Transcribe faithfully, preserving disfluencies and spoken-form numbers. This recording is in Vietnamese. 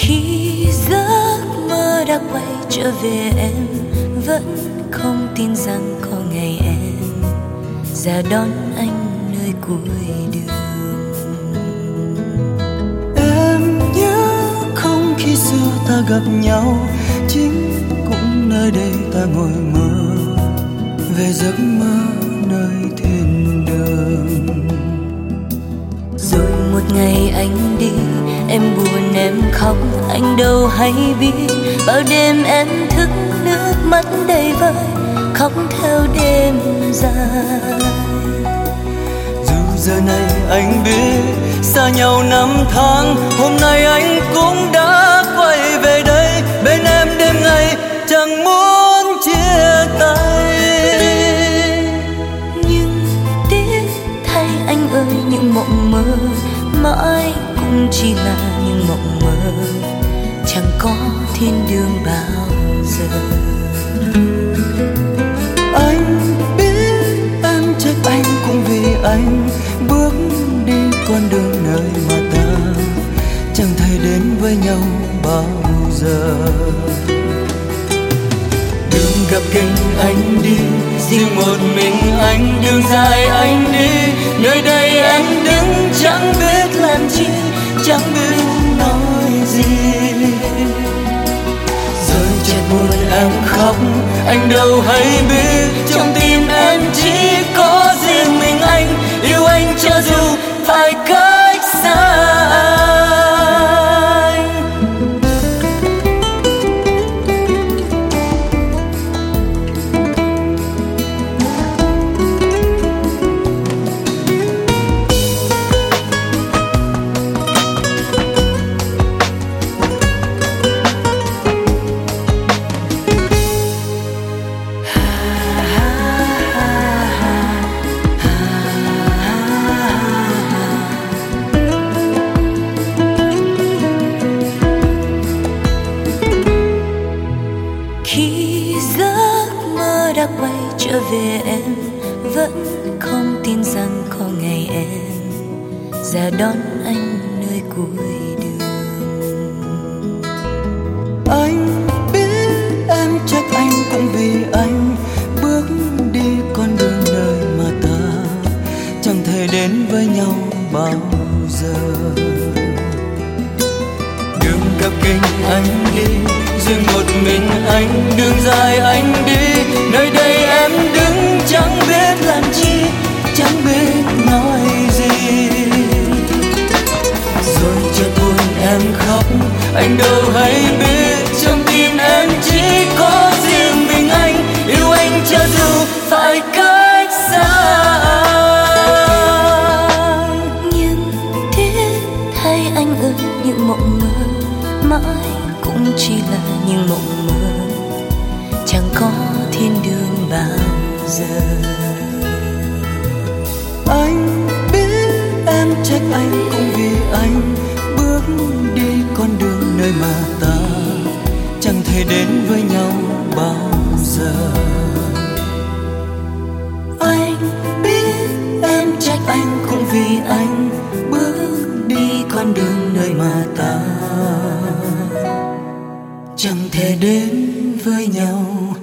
Khi giấc mơ đã quay trở về, em vẫn không tin rằng có ngày em ra đón anh nơi cuối đường. Em nhớ không khi xưa ta gặp nhau, chính cũng nơi đây ta ngồi mơ về giấc mơ nơi thiên đường. Rồi một ngày anh đi, em buồn em khóc, anh đâu hay biết. Bao đêm em thức nước mắt đầy vơi, khóc theo đêm dài. Dù giờ này anh biết xa nhau năm tháng, hôm nay anh cũng đã quay về đây bên em đêm ngày, chẳng muốn chia tay. Nhưng tiếc thay anh ơi, những mộng mơ mãi cũng chỉ là những mộng mơ, chẳng có thiên đường bao giờ. Anh biết em trách anh cũng vì anh bước đi con đường nơi mà ta chẳng thể đến với nhau bao giờ. Đường gặp kênh anh đi, riêng một mình anh, đường dài anh đi, nơi đây em đứng chẳng biết làm chi, chẳng biết nói gì. Rồi chợt buồn em khóc, anh đâu hay biết, trong tim em chỉ có riêng mình anh, yêu anh cho dù phải cách xa anh. Khi giấc mơ đã quay trở về, em vẫn không tin rằng có ngày em ra đón anh nơi cuối đường. Anh biết em trách anh cũng vì anh bước đi con đường nơi mà ta chẳng thể đến với nhau bao giờ. Đường gặp kênh anh đi, riêng một mình anh, đường dài anh đi, nơi đây em đứng chẳng biết làm chi, chẳng biết nói gì. Rồi chợt buồn em khóc, anh đâu hay biết, trong tim em chỉ có riêng mình anh, yêu anh cho dù phải cách xa anh. Nhưng tiếc thay anh ơi, những mộng mơ mãi cũng chỉ là những mộng mơ, chẳng có thiên đường bao giờ. Anh biết em trách anh cũng vì anh bước đi con đường nơi mà ta chẳng thể đến với nhau bao giờ. Anh biết em trách anh cũng vì anh bước đi con đường nơi mà ta chẳng thể đến với nhau